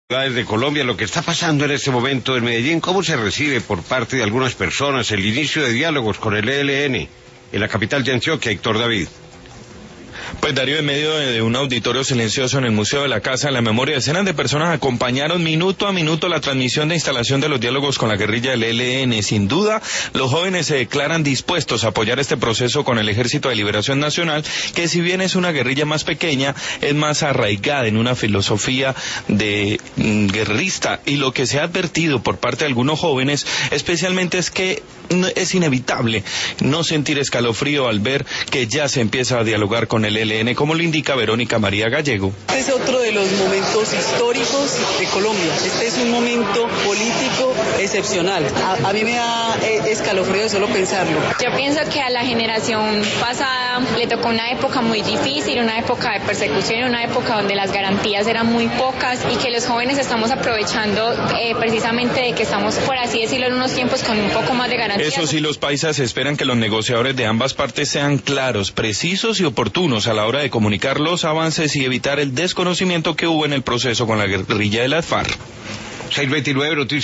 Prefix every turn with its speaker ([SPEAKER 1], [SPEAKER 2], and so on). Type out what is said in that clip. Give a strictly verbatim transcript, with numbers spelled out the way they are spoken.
[SPEAKER 1] Ciudades de Colombia, lo que está pasando en este momento en Medellín, cómo se recibe por parte de algunas personas el inicio de diálogos con el E L N en la capital de Antioquia. Héctor David.
[SPEAKER 2] Pues Darío, en medio de un auditorio silencioso en el Museo de la Casa de la Memoria, decenas de personas acompañaron minuto a minuto la transmisión de instalación de los diálogos con la guerrilla del E L N. Sin duda, los jóvenes se declaran dispuestos a apoyar este proceso con el Ejército de Liberación Nacional, que si bien es una guerrilla más pequeña, es más arraigada en una filosofía de mm, guerrista. Y lo que se ha advertido por parte de algunos jóvenes, especialmente, es que es inevitable no sentir escalofrío al ver que ya se empieza a dialogar con el E L N, como lo indica Verónica María Gallego.
[SPEAKER 3] Este es otro de los momentos históricos de Colombia. Este es un momento político excepcional. A, a mí me da eh, escalofrío solo pensarlo.
[SPEAKER 4] Yo pienso que a la generación pasada le tocó una época muy difícil, una época de persecución, una época donde las garantías eran muy pocas y que los jóvenes estamos aprovechando eh, precisamente de que estamos, por así decirlo, en unos tiempos con un poco más de garantías.
[SPEAKER 2] Eso sí, los paisas esperan que los negociadores de ambas partes sean claros, precisos y oportunos a la hora de comunicar los avances y evitar el desconocimiento que hubo en el proceso con la guerrilla de las FARC.
[SPEAKER 1] seiscientos veintinueve Noticias.